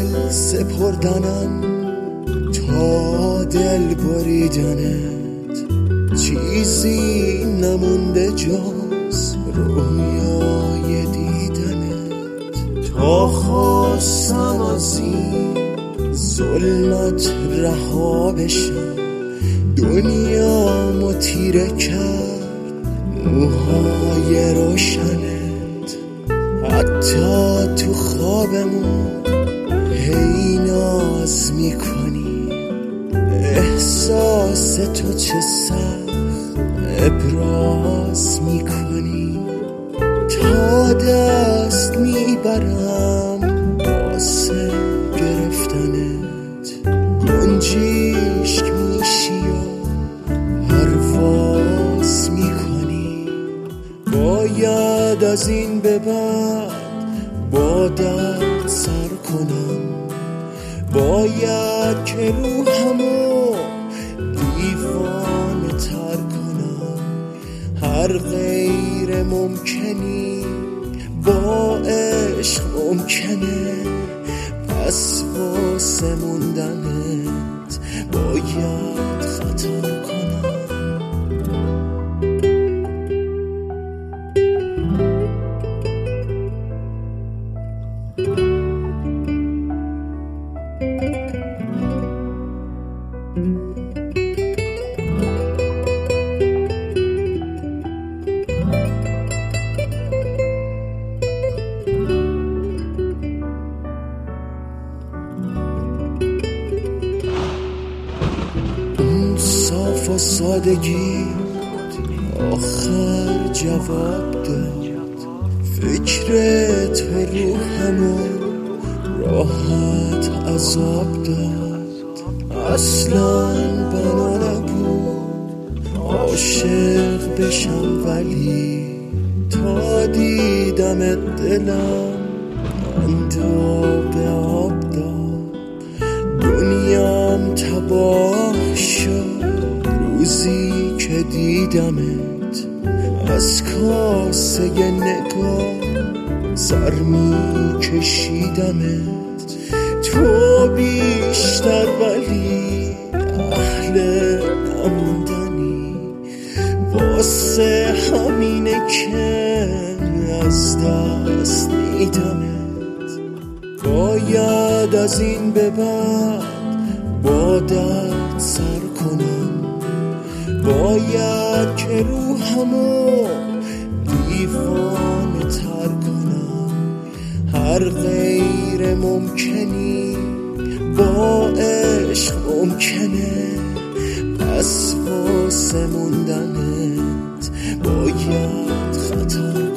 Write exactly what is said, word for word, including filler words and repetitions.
سپردنم تا دل بریدنت، چیزی نمونده جز رویای دیدنت. تا خواستم از این ظلمت رها بشم، دنیامو تیره کرد موهای روشنت. حتی تو خوابمون هی ناز میکنی، احساس تو چه سخت ابراز میکنی. تا دست میبرم واسه گرفتنت، گنجیشک میشی و پرواز میکنی. باید از این به بعد با درد سر کنم، باید که روحمو دیوانه تر کنم. هر غیر ممکنی با عشق ممکنه، پس واسه موندنت باید خطر کنم. صاف و سادگی آخر جواب داد، فکر تو روحمو راحت عذاب داد. اصلا بنا نبود عاشق بشم، ولی تا دیدم دلم اندو به آب داد. دنیام تباه شد روزی که دیدمت، از کاسه نگاه سر می کشیدمت. تو بیشتر ولی اهل نموندنی، واسه همینه که از دست میدمت. باید از این به بعد با درد سر کنم، باید که روحمو دیوانه تر کنم. هر غیر ممکنی با عشق ممکنه، پس واسه موندنت باید خطر